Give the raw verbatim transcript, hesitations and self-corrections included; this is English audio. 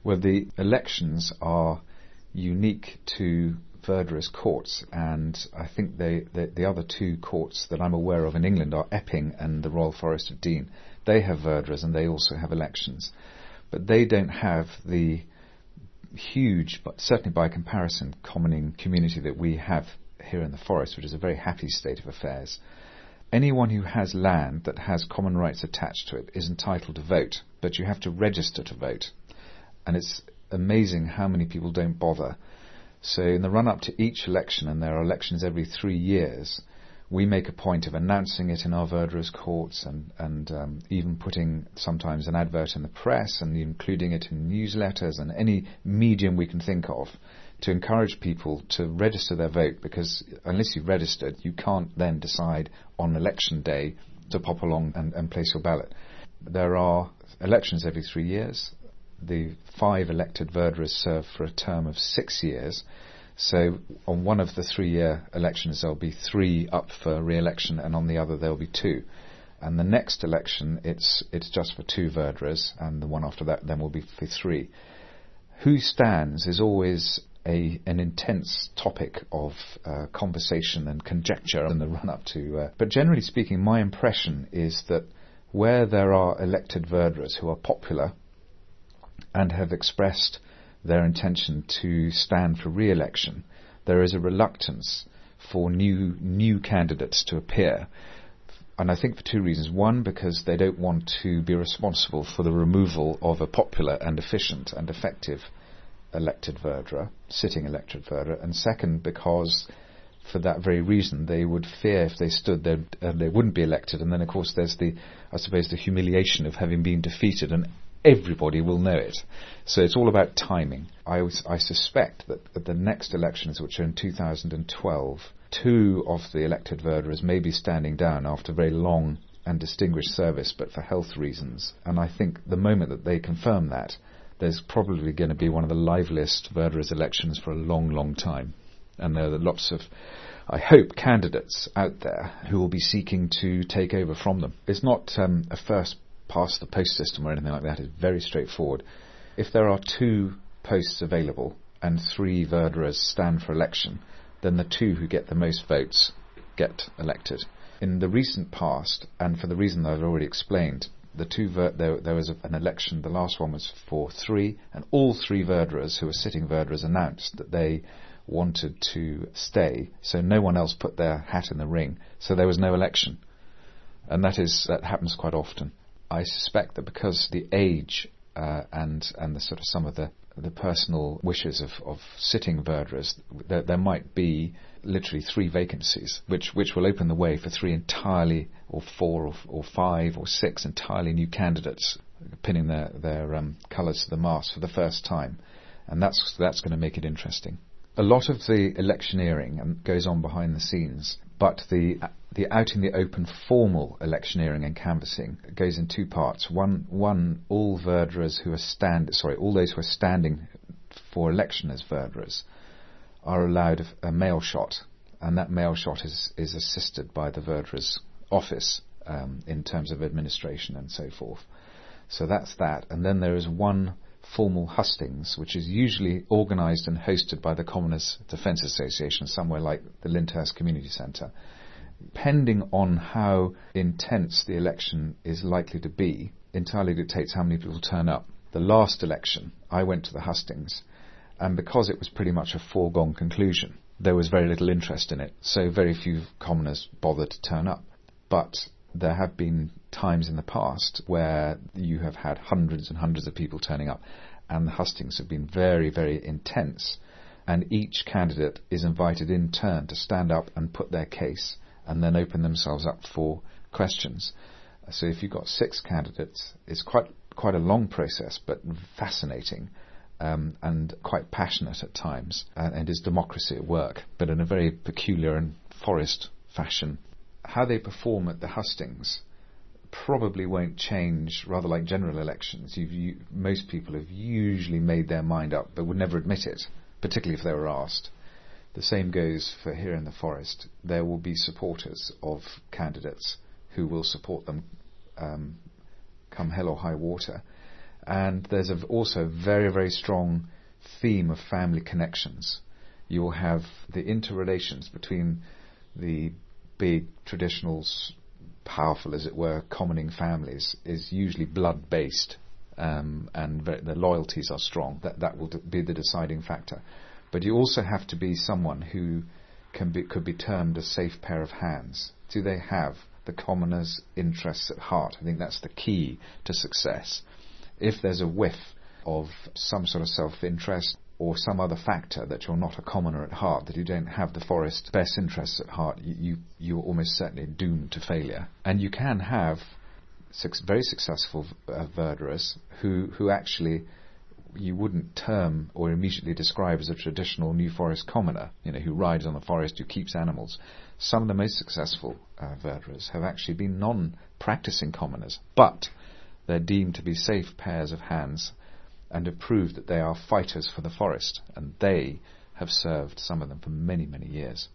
Well, the elections are unique to Verderers courts, and I think they, they, the other two courts that I'm aware of in England are Epping and the Royal Forest of Dean. They have Verderers and they also have elections. But they don't have the huge, but certainly by comparison, commoning community that we have here in the forest, which is a very happy state of affairs. Anyone who has land that has common rights attached to it is entitled to vote, but you have to register to vote. And it's amazing how many people don't bother. So in the run-up to each election, and there are elections every three years, we make a point of announcing it in our Verderers courts and, and um, even putting sometimes an advert in the press and including it in newsletters and any medium we can think of to encourage people to register their vote, because unless you've registered, you can't then decide on election day to pop along and, and place your ballot. There are elections every three years. The five elected Verderers serve for a term of six years. So on one of the three-year elections there'll be three up for re-election, and on the other there'll be two. And the next election it's it's just for two Verderers, and the one after that then will be for three. Who stands is always a an intense topic of uh, conversation and conjecture in the run-up to. Uh, but generally speaking, my impression is that where there are elected Verderers who are popular and have expressed their intention to stand for re-election, there is a reluctance for new new candidates to appear. And I think for two reasons. One, because they don't want to be responsible for the removal of a popular and efficient and effective elected Verderer, sitting elected Verderer. And second, because for that very reason they would fear if they stood there uh, they wouldn't be elected. And then of course there's the, I suppose, the humiliation of having been defeated, and everybody will know it. So it's all about timing. I, I suspect that at the next elections, which are in two thousand twelve, two of the elected Verderers may be standing down after very long and distinguished service, but for health reasons. And I think the moment that they confirm that, there's probably going to be one of the liveliest Verderers elections for a long, long time. And there are lots of, I hope, candidates out there who will be seeking to take over from them. It's not um, a first past the post system or anything like that. It's very straightforward. If there are two posts available and three Verderers stand for election, then the two who get the most votes get elected. In the recent past, and for the reason that I've already explained, the two ver- there, there was a, an election, the last one was for three, and all three Verderers who were sitting Verderers announced that they wanted to stay, so no one else put their hat in the ring, so there was no election. And that is that happens quite often. I suspect that because the age uh, and and the sort of some of the, the personal wishes of, of sitting Verderers, there, there might be literally three vacancies, which which will open the way for three entirely, or four, or, or five, or six entirely new candidates pinning their their um, colours to the mast for the first time, and that's that's going to make it interesting. A lot of the electioneering goes on behind the scenes, but the the out in the open formal electioneering and canvassing goes in two parts. One, one all Verderers who are stand sorry, all those who are standing for election as Verderers are allowed a mail shot, and that mail shot is is assisted by the Verderers office um, in terms of administration and so forth. So that's that, and then there is one formal hustings, which is usually organised and hosted by the Commoners Defence Association, somewhere like the Lyndhurst Community Centre. Depending on how intense the election is likely to be, entirely dictates how many people turn up. The last election, I went to the hustings, and because it was pretty much a foregone conclusion, there was very little interest in it, so very few commoners bothered to turn up. But there have been times in the past where you have had hundreds and hundreds of people turning up, and the hustings have been very, very intense, and each candidate is invited in turn to stand up and put their case and then open themselves up for questions. So if you've got six candidates, it's quite quite a long process, but fascinating um, and quite passionate at times, and, and is democracy at work, but in a very peculiar and forest fashion. How they perform at the hustings probably won't change, rather like general elections. You've, you, most people have usually made their mind up but would never admit it, particularly if they were asked. The same goes for here in the forest. There will be supporters of candidates who will support them um, come hell or high water. And there's a, also a very, very strong theme of family connections. You will have the interrelations between the big, traditional, powerful, as it were, commoning families is usually blood-based, um, and ve- the loyalties are strong. That that will d- be the deciding factor. But you also have to be someone who can be could be termed a safe pair of hands. Do they have the commoner's interests at heart? I think that's the key to success. If there's a whiff of some sort of self-interest or some other factor that you're not a commoner at heart, that you don't have the forest's best interests at heart, you, you, you're almost certainly doomed to failure. And you can have six, very successful uh, verderers who, who actually you wouldn't term or immediately describe as a traditional New Forest commoner, you know, who rides on the forest, who keeps animals. Some of the most successful uh, verderers have actually been non-practicing commoners, but they're deemed to be safe pairs of hands and have proved that they are fighters for the forest, and they have served, some of them, for many, many years.